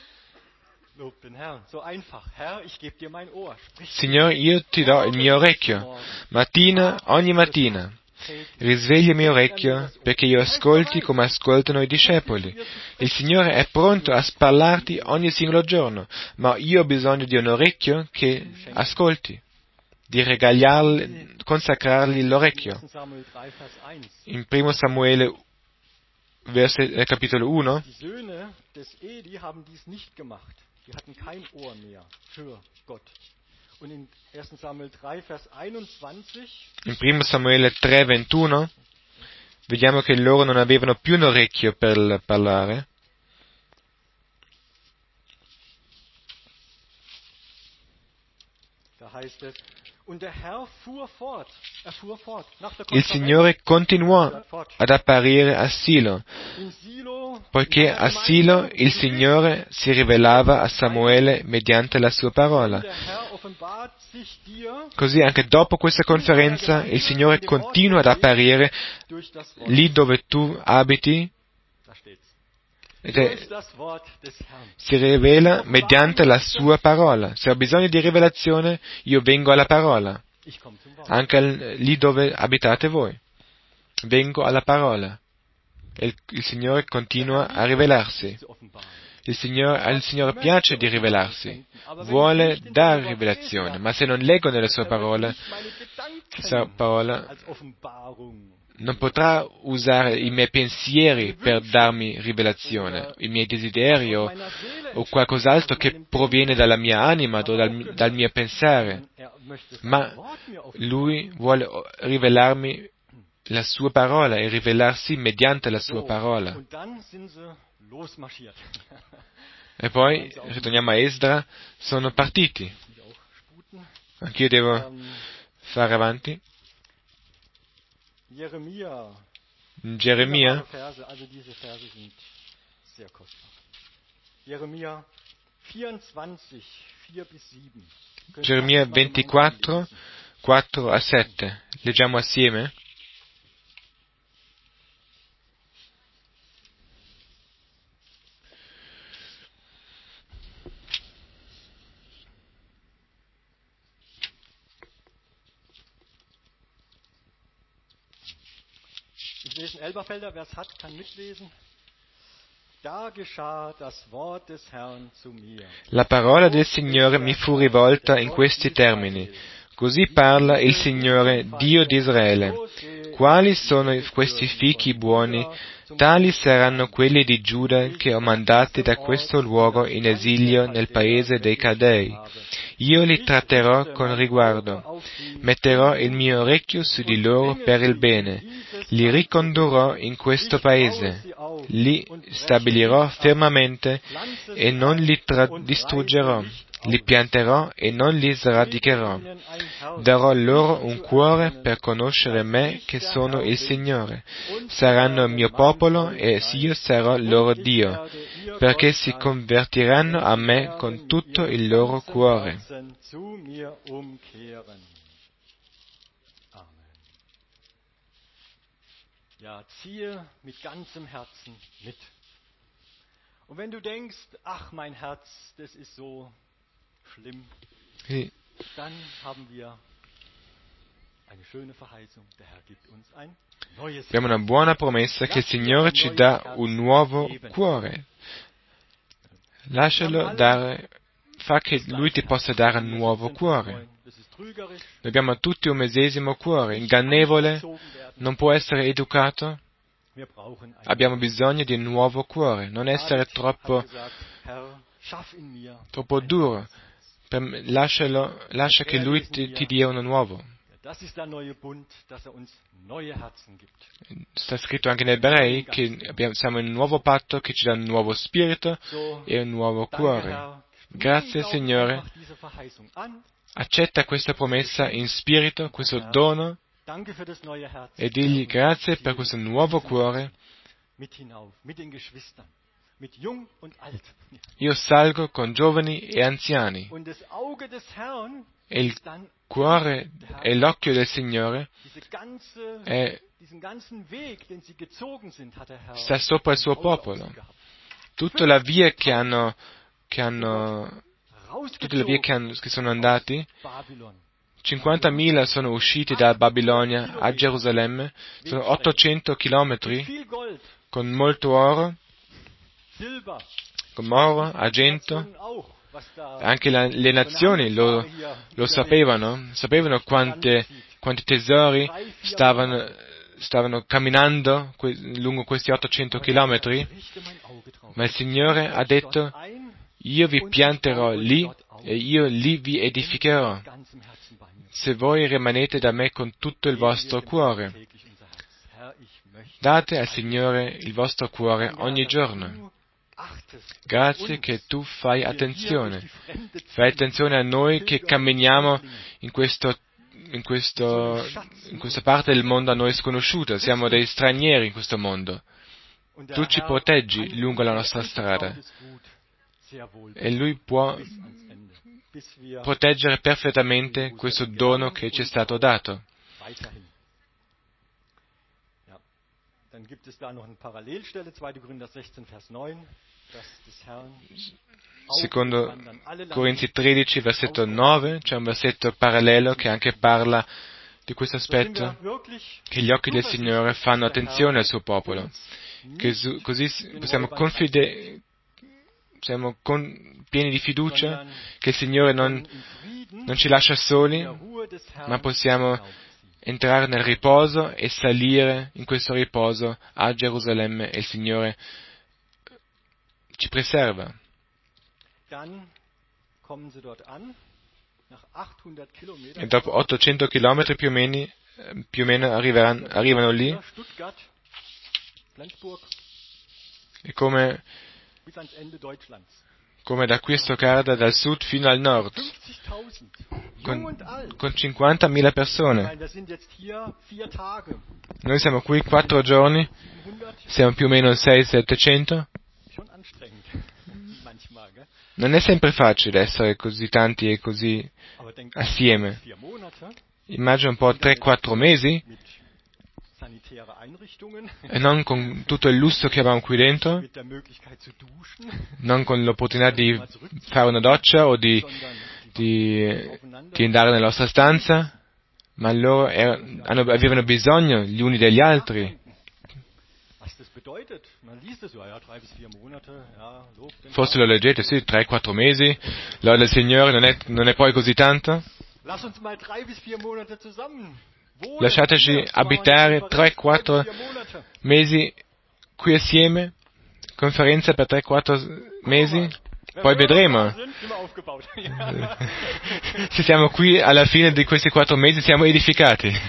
Signore, io ti do il mio orecchio, ogni mattina. Risveglia il mio orecchio perché io ascolti come ascoltano i discepoli. Il Signore è pronto a parlarti ogni singolo giorno, ma io ho bisogno di un orecchio che ascolti, di consacrargli l'orecchio. In 1 Samuele capitolo 1, die hatten kein Ohr mehr für Gott. Und in 1 Samuel 3, Vers 21, in 1 Samuele 3:21 vediamo che loro non avevano più un orecchio per parlare. Da heißt es, und der Herr fuhr fort. Il Signore continuò ad apparire a Silo, poiché a Silo il Signore si rivelava a Samuele mediante la sua parola. Così anche dopo questa conferenza il Signore continua ad apparire lì dove tu abiti, si rivela mediante la sua parola. Se ho bisogno di rivelazione, io vengo alla parola. Anche lì dove abitate voi. Vengo alla parola. E il Signore continua a rivelarsi. Al Signore piace di rivelarsi. Vuole dare rivelazione. Ma se non leggo nelle sue parole, questa parola non potrà usare i miei pensieri per darmi rivelazione, i miei desideri o qualcos'altro che proviene dalla mia anima o dal mio pensare. Ma Lui vuole rivelarmi la sua parola e rivelarsi mediante la sua parola. E poi, ritorniamo a Esdra, sono partiti. Anch'io devo fare avanti. Geremia. Geremia 24, 4 a 7. Leggiamo assieme? Ich lese in Elberfelder, wer es hat, kann mitlesen. Da geschah das Wort des Herrn zu mir. La parola del Signore mi fu rivolta in questi termini. Così parla il Signore, Dio di Israele. Quali sono questi fichi buoni? Tali saranno quelli di Giuda che ho mandati da questo luogo in esilio nel paese dei Caldei. Io li tratterò con riguardo. Metterò il mio orecchio su di loro per il bene. Li ricondurrò in questo paese. Li stabilirò fermamente e non li distruggerò. Li pianterò e non li sradicherò. Darò loro un cuore per conoscere me che sono il Signore. Saranno il mio popolo e io sarò loro Dio, perché si convertiranno a me con tutto il loro cuore. Ja, ziehe mit ganzem Herzen mit. Und wenn du denkst, ach, mein Herz, das ist so schlimm, dann haben wir eine schöne Verheißung. Der Herr gibt uns ein neues Herz. Abbiamo una buona promessa che il Signore ci dà un nuovo cuore. Lascialo dare, fa che Lui ti possa dare un nuovo cuore. Noi abbiamo tutti un medesimo cuore, ingannevole, non può essere educato. Abbiamo bisogno di un nuovo cuore, non essere troppo duro. Lascia che Lui ti dia uno nuovo. Sta scritto anche nei Ebrei che siamo in un nuovo patto che ci dà un nuovo spirito e un nuovo cuore. Grazie Signore. Accetta questa promessa in spirito, questo dono, e digli grazie per questo nuovo cuore io salgo con giovani e anziani. Und das Auge des Herrn E il ist dann cuore e l'occhio del Signore diesen ganzen Weg, den sie gezogen sind, hat der Herr sta sopra il suo im Auge auf popolo. sie gehabt. Tutta la via tutte le vie che sono andati, Babylon. 50.000 sono usciti da Babilonia a Gerusalemme, sono 800 chilometri Viel Gold, con molto oro, Silber, argento. Nationen auch, was da Anche le nazioni lo sapevano quanti tesori stavano camminando lungo questi 800 chilometri, richte mein Auge drauf. ma il Signore ha detto: io vi pianterò lì e io lì vi edificherò, Ganzem Herzen bei mir. se voi rimanete da me con tutto il vostro cuore. Täglich unser Herz. Herr, ich möchte Date al Signore il vostro cuore ogni giorno. du achtest. Grazie che tu fai attenzione. Fai attenzione a noi che camminiamo in questa parte del mondo a noi sconosciuta. Siamo dei stranieri in questo mondo. Und der Tu ci Herr proteggi lungo la nostra strada ist gut, sehr wohl e Lui può bis ans Ende, bis wir proteggere perfettamente questo dono che ci è stato dato. weiterhin. Ja, dann gibt es da noch eine Parallelstelle, 2. Korinther 16, Vers 9, dass des Herrn Secondo Corinzi 13, versetto 9, c'è un versetto parallelo che anche parla di questo aspetto, che gli occhi del Signore fanno attenzione al suo popolo, così siamo pieni di fiducia che il Signore non ci lascia soli, ma possiamo entrare nel riposo e salire in questo riposo a Gerusalemme e il Signore ci preserva. Dann kommen sie dort an, nach 800 Kilometern. E dopo 800 chilometri più o meno arrivano lì, Stuttgart, Flensburg, e come bis ans Ende Deutschlands. da qui a Stoccarda, dal sud fino al nord, 50.000, jung und alt. con 50.000 persone. Nein, wir sind jetzt hier 4 Tage, Noi siamo qui 4 giorni, 700, siamo più o meno 600-700. schon anstrengend, manchmal, gell? Non è sempre facile essere così tanti e così Aber denk assieme. 4 Monate Immagino un po' 3-4 mesi, mit sanitäre Einrichtungen, e non con tutto il lusso che abbiamo qui dentro, mit der Möglichkeit zu duschen, non con l'opportunità di fare una doccia o di andare nella nostra stanza, ma loro avevano bisogno gli uni degli altri. was das bedeutet. Man liest es so, ja, 3 bis 4 Monate, ja, Lob den Forse lo leggete, sì, 3-4 mesi, lode del Signore, non è poi così tanto. Lass uns mal 3 bis 4 Monate zusammen wohnen. Lasciateci Hier, abitare machen wir eine Konferenz, 3 3-4 bis 4 Monate. mesi qui assieme, conferenza per 3-4 mesi, poi vedremo. Sind wir aufgebaut. Se siamo qui alla fine di questi 4 mesi siamo edificati.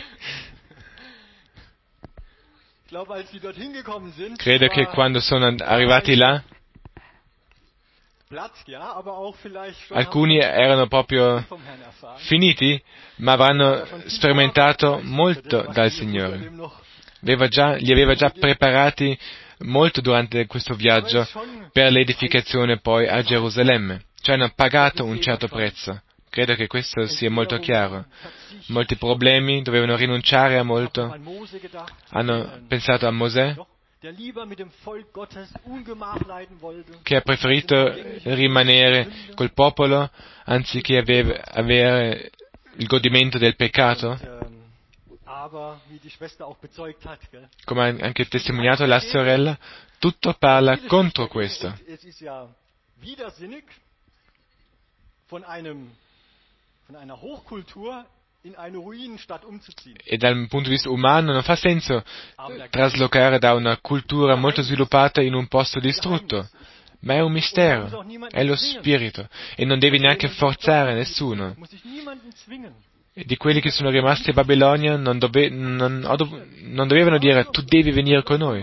Ich glaube, als sie dorthin gekommen sind, Credo che quando sono arrivati là, Platz, ja, aber auch vielleicht schon alcuni erano proprio vom Herrn erfahren. finiti, ma avranno sperimentato molto dal Signore. Li aveva già preparati molto durante questo viaggio per l'edificazione poi a Gerusalemme. Cioè hanno pagato un certo prezzo. Credo che questo sia molto chiaro. Molti problemi, dovevano rinunciare a molto. Hanno pensato a Mosè, der lieber mit dem Volk Gottes Ungemach leiden wollte, che ha preferito rimanere col popolo anziché avere il godimento del peccato, aber wie die Schwester auch bezeugt hat, gell? come ha anche testimoniato la sorella, tutto parla contro questo. Es ist ja widersinnig, von einer Hochkultur in eine Ruinenstadt umzuziehen. E dal punto di vista umano non fa senso traslocare da una cultura molto sviluppata in un posto distrutto, ma è un mistero, è lo spirito, e non devi neanche forzare nessuno. Muss ich niemanden zwingen. E di quelli che sono rimasti a Babilonia non dovevano dire tu devi venire con noi.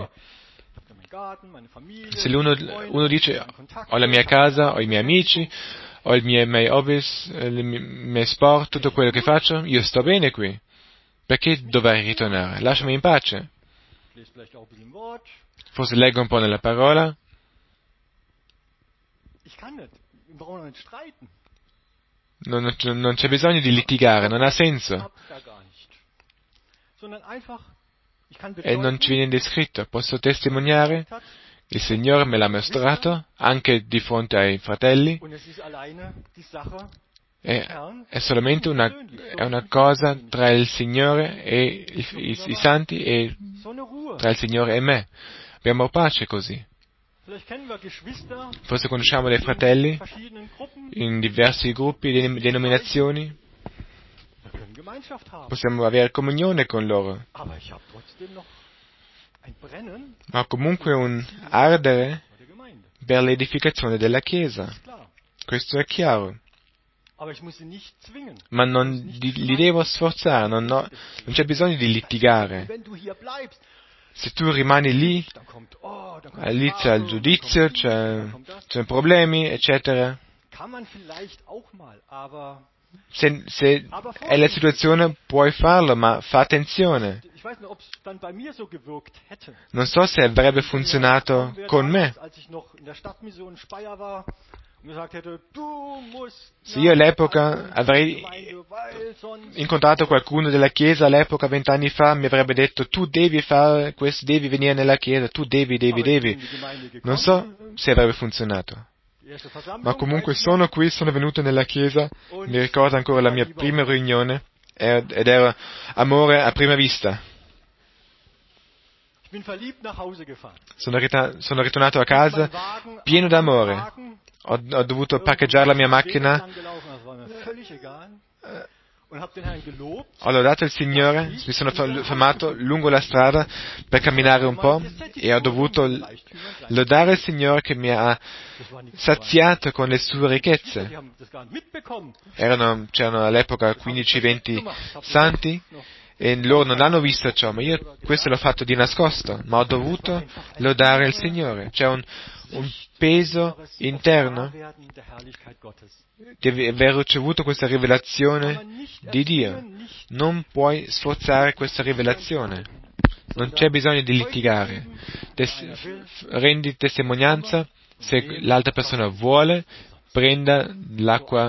Se uno dice ho la mia casa, ho i miei amici, ho i miei hobbies, i miei sport, tutto quello che faccio, io sto bene qui. Perché dovrei ritornare? Lasciami in pace. Forse leggo un po' nella parola. Ich kann nicht. Wir brauchen nicht streiten. Non c'è bisogno di litigare, non ha senso. Hab's da gar nicht. Sondern einfach, ich kann E non ci viene descritto. Posso testimoniare? hat, Il Signore me l'ha mostrato, anche di fronte ai fratelli. und es ist alleine die Sache, È solamente una cosa tra il Signore e i santi e so eine Ruhe. tra il Signore e me. Abbiamo pace così. Vielleicht kennen wir Geschwister Forse conosciamo dei fratelli in verschiedenen Gruppen. in diversi gruppi, denominazioni. Wir können Gemeinschaft haben. Possiamo avere comunione con loro. Aber ich habe trotzdem noch ein Brennen Ma comunque un ardere vor der Gemeinde. per l'edificazione della Chiesa. Ist klar. Questo è chiaro. Aber ich muss sie nicht zwingen. Ma non li devo sforzare, non c'è bisogno di litigare. Wenn du hier bleibst, Se tu rimani lì, dann kommt, lì c'è il giudizio, c'è problemi, eccetera. Kann man vielleicht auch mal, aber Se è la situazione puoi farlo, ma fa attenzione. ich weiß nicht, ob es dann bei mir so gewirkt hätte. Non so se avrebbe funzionato con me. Als ich noch in der Stadtmission in Speyer war und gesagt hätte, du musst Se io all'epoca avrei weil sonst incontrato qualcuno della Chiesa all'epoca, 20 anni fa, mi avrebbe detto tu devi fare questo, devi venire nella Chiesa, tu devi. Non so se avrebbe funzionato. die erste Versammlung, Ma comunque sono qui, sono venuto nella Chiesa, mi ricordo ancora la mia prima riunione ed era amore a prima vista. ich bin verliebt nach Hause gefahren. Sono ritornato a casa pieno d'amore. Ho dovuto parcheggiare la mia macchina, Das war mir völlig egal. Und habe den Herrn gelobt. ho lodato il Signore, mi sono fermato lungo la strada per camminare un po' e ho dovuto lodare il Signore che mi ha Das war nichts. saziato con le sue ricchezze. Die haben das gar nicht mitbekommen. C'erano all'epoca 15-20 santi e loro non hanno visto ciò, ma io questo l'ho fatto di nascosto, ma ho dovuto lodare il Signore. C'è un peso interno Werden der Herrlichkeit Gottes. di aver ricevuto questa rivelazione di Dio. Non puoi sforzare questa rivelazione. Non c'è bisogno di litigare. Rendi testimonianza, se l'altra persona vuole, prenda l'acqua,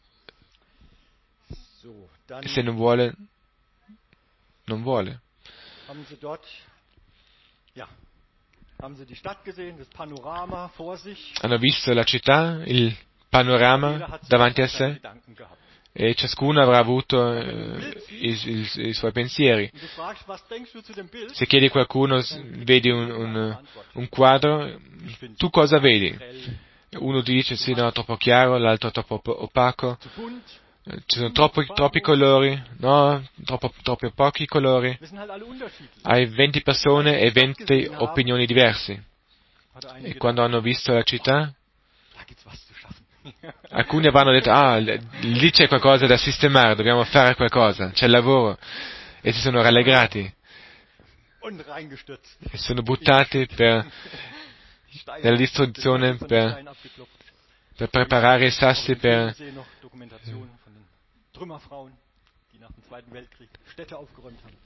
So, dann e se non vuole, non vuole. haben sie dort, ja, haben sie die Stadt gesehen, das Panorama vor sich. Hanno visto la città, il panorama davanti a sé, Gedanken gehabt. e ciascuno avrà avuto i suoi pensieri. Und du fragst, was denkst du zu dem Bild? Se chiedi a qualcuno, vedi un quadro, tu cosa vedi? Uno ti dice sì, no, troppo chiaro, l'altro troppo opaco, Zu bunt. ci sono troppi colori, no, troppo pochi colori. Wir sind halt alle unterschiedlich. Hai 20 persone e 20 opinioni diverse. Hat E der eine quando hanno visto la città, da gibt's was zu schaffen. alcuni avranno detto, lì c'è qualcosa da sistemare, dobbiamo fare qualcosa, c'è il lavoro. E si sono rallegrati, Und reingestürzt. e sono buttati nella distruzione per Stein abgeklopft. preparare i sassi per... Ich sehe noch Dokumentationen von den Trümmerfrauen, die nach dem Zweiten Weltkrieg Städte aufgeräumt haben.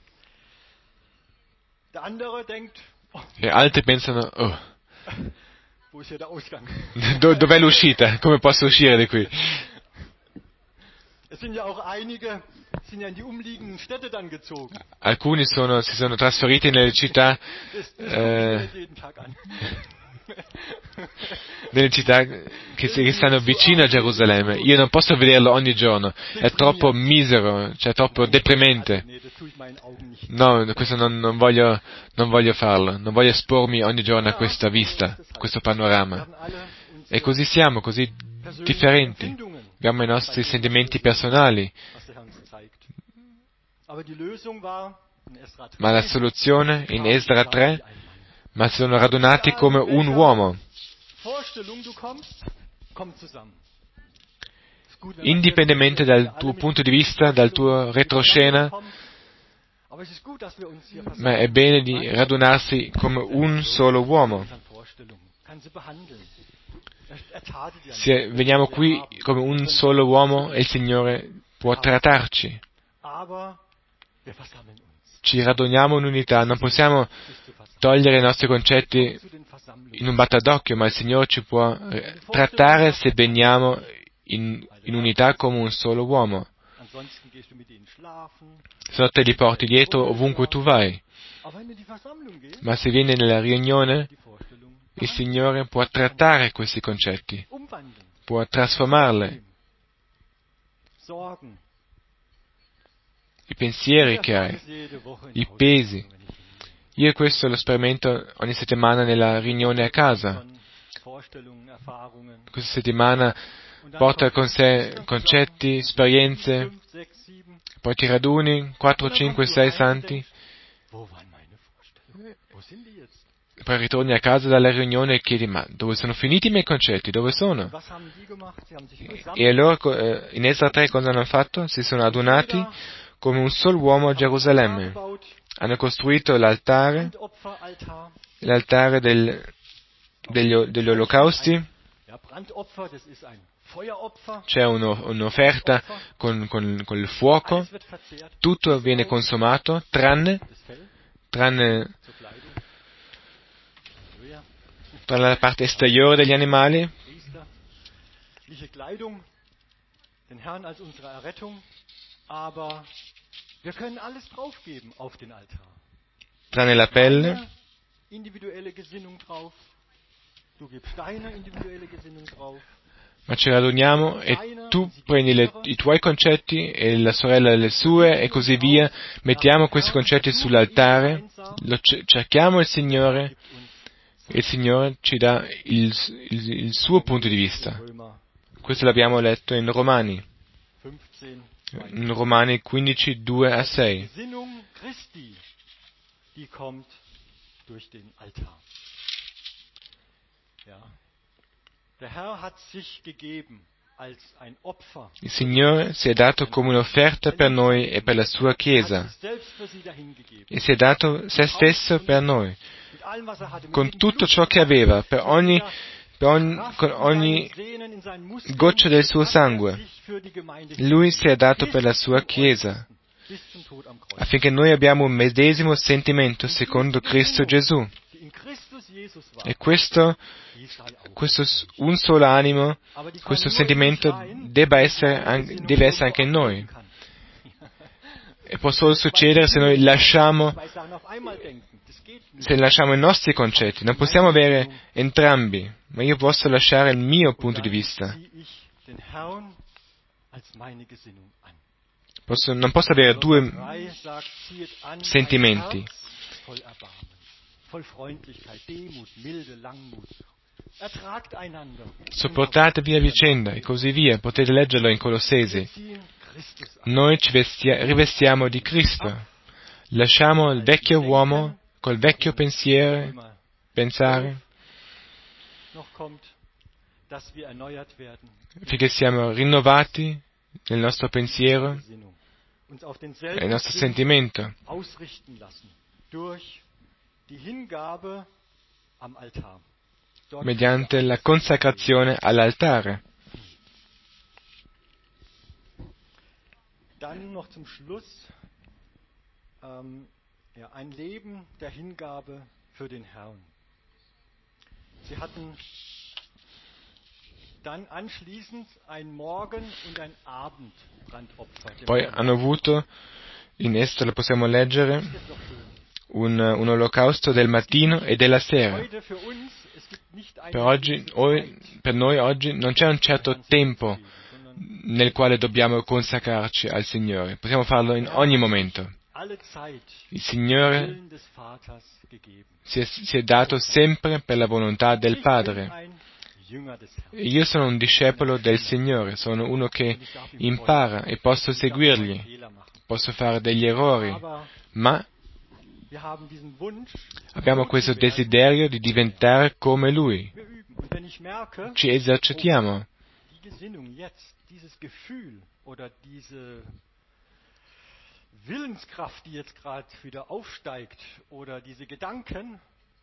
Der andere denkt, E altri pensano, wo ist hier der Ausgang? dov'è l'uscita? Come posso uscire di qui? Es sind ja auch einige, sind ja in die umliegenden Städte dann gezogen. Alcuni si sono trasferiti nelle città, Das gucken wir jeden Tag an. nelle città che stanno vicino a Gerusalemme. Io non posso vederlo ogni giorno, è troppo misero, cioè troppo deprimente. Nee, das tue ich meinen Augen nicht. No, questo non voglio farlo, non voglio espormi ogni giorno a questa vista, a questo Wir panorama. haben alle E così siamo, così persönliche differenti. Empfindungen, Abbiamo i nostri sentimenti personali, was der Herr uns zeigt. Aber die Lösung war in Esra 3, ma la soluzione in Esdra 3, ma si sono radunati come un uomo. Vorstellung du kommst, komm zusammen. Ist gut, wenn man Indipendentemente hier dal alle tuo mit punto di vista, dal tuo retroscena, zusammenkommen. Aber es ist gut, dass wir uns hier ma è bene di radunarsi come un solo uomo. Vorstellungen. Kann sie behandeln. Er tadet ja Se nicht. veniamo qui come un solo uomo, e il Signore può trattarci. Aber wir versammeln uns. ci raduniamo in unità, non possiamo togliere i nostri concetti in un battadocchio, ma il Signore ci può trattare se veniamo in unità come un solo uomo. Se no te li porti dietro ovunque tu vai. Ma se vieni nella riunione, il Signore può trattare questi concetti, può trasformarli. I pensieri che hai, i pesi. Io questo lo sperimento ogni settimana nella riunione a casa. Questa settimana porta con sé concetti, esperienze, poi ti raduni, 4, 5, 6 santi, poi ritorni a casa dalla riunione e chiedi, ma dove sono finiti i miei concetti? Dove sono? E allora in Esra 3 cosa hanno fatto? Si sono adunati come un solo uomo a Gerusalemme. Hanno costruito l'altare degli olocausti. C'è un'offerta con il fuoco, tutto viene consumato, tranne la parte esteriore degli animali, tranne la pelle. Ma ci raduniamo e tu prendi i tuoi concetti e la sorella le sue e così via, mettiamo questi concetti sull'altare, cerchiamo il Signore e il Signore ci dà il suo punto di vista. Questo l'abbiamo letto in Romani 15, 2 a 6. Il Signore si è dato come un'offerta per noi e per la sua Chiesa, e si è dato se stesso per noi, con tutto ciò che aveva, con ogni goccia del suo sangue. Lui si è dato per la sua Chiesa, affinché noi abbiamo un medesimo sentimento secondo Cristo Gesù. E questo un solo animo, questo sentimento deve essere anche in noi. E può solo succedere se noi lasciamo i nostri concetti. Non possiamo avere entrambi, ma io posso lasciare il mio punto di vista. Non posso avere due sentimenti. Sopportatevi a vicenda e così via, potete leggerlo in Colossesi. Noi ci rivestiamo di Cristo, lasciamo il vecchio uomo col vecchio pensare, finché siamo rinnovati nel nostro pensiero e nel nostro sentimento, mediante la consacrazione all'altare. Dann noch zum Schluss ein Leben der Hingabe für den Herrn. Sie hatten dann anschließend ein Morgen- und ein Abendbrandopfer. Poi hanno avuto, in esso lo possiamo leggere, un olocausto del mattino e della sera. Per noi oggi non c'è un certo tempo nel quale dobbiamo consacrarci al Signore. Possiamo farlo in ogni momento. Il Signore si è dato sempre per la volontà del Padre. Io sono un discepolo del Signore, sono uno che impara e posso seguirgli, posso fare degli errori, ma abbiamo questo desiderio di diventare come Lui. Ci esercitiamo. Willenskraft, die jetzt gerade wieder aufsteigt, oder diese Gedanken,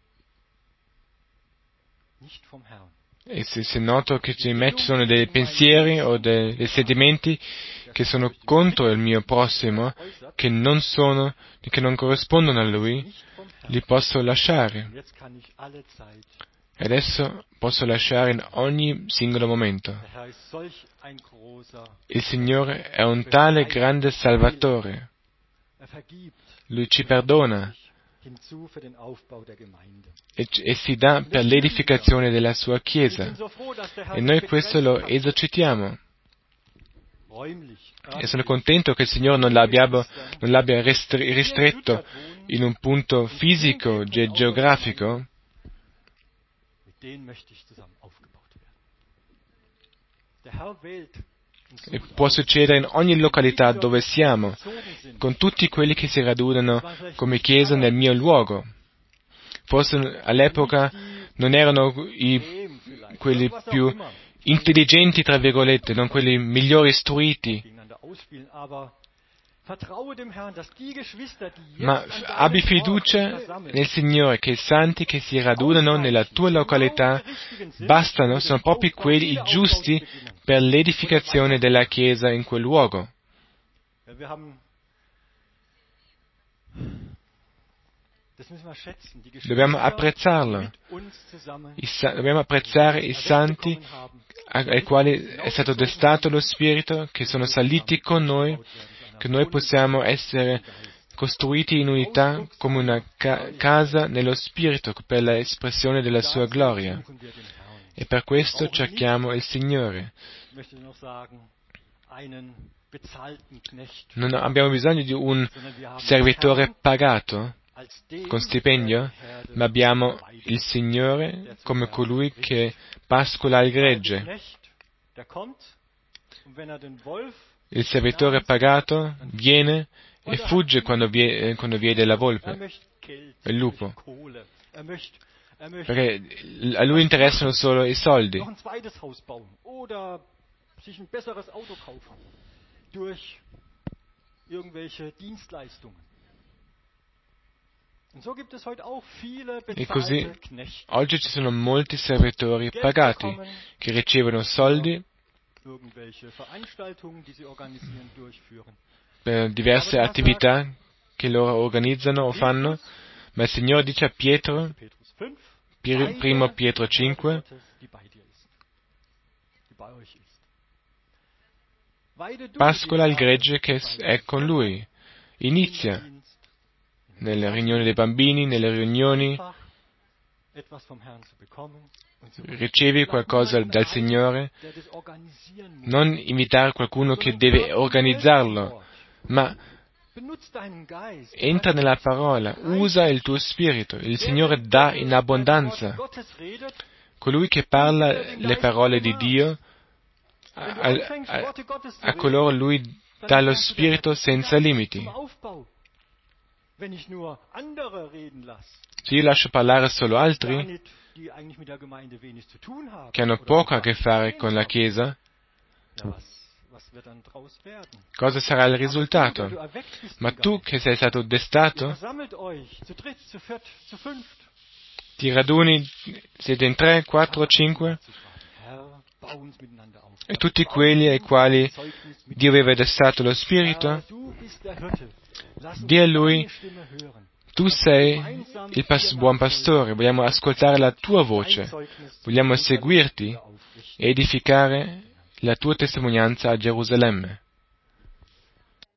nicht vom Herrn. E se noto che ci sono dei pensieri o dei sentimenti che sono contro il mio prossimo, che non corrispondono a lui, li posso lasciare. E adesso posso lasciare in ogni singolo momento. Il Signore è un tale grande Salvatore. Lui ci perdona e si dà per l'edificazione della sua Chiesa. E noi questo lo esercitiamo. E sono contento che il Signore non l'abbia ristretto in un punto fisico, geografico. E può succedere in ogni località dove siamo, con tutti quelli che si radunano come Chiesa nel mio luogo. Forse all'epoca non erano quelli più intelligenti, tra virgolette, non quelli migliori istruiti, ma abbi fiducia nel Signore che i santi che si radunano nella tua località bastano, sono proprio quelli i giusti per l'edificazione della Chiesa in quel luogo. Dobbiamo apprezzarlo. Dobbiamo apprezzare i santi ai quali è stato destato lo Spirito, che sono saliti con noi, che noi possiamo essere costruiti in unità come una casa nello Spirito per l'espressione della sua gloria. E per questo cerchiamo il Signore. Non abbiamo bisogno di un servitore pagato con stipendio, ma abbiamo il Signore come colui che pascola il gregge. Il servitore pagato viene e fugge quando vede la volpe, il lupo, perché a lui interessano solo i soldi. E così oggi ci sono molti servitori pagati che ricevono soldi per diverse attività che loro organizzano o fanno, ma il Signore dice a Pietro, 1 Pietro 5, pascola il gregge che è con lui, inizia nelle riunioni dei bambini, nelle riunioni, ricevi qualcosa dal Signore, non invitare qualcuno che deve organizzarlo, ma entra nella parola, usa il tuo spirito, il Signore dà in abbondanza. Colui che parla le parole di Dio, a coloro lui dà lo spirito senza limiti. Se io lascio parlare solo altri, che hanno poco a che fare con la Chiesa, cosa sarà il risultato? Ma tu che sei stato destato, ti raduni, siete in 3, 4, 5, e tutti quelli ai quali Dio aveva destato lo Spirito, di a Lui, tu sei il buon pastore, vogliamo ascoltare la tua voce, vogliamo seguirti e edificare la tua testimonianza a Gerusalemme.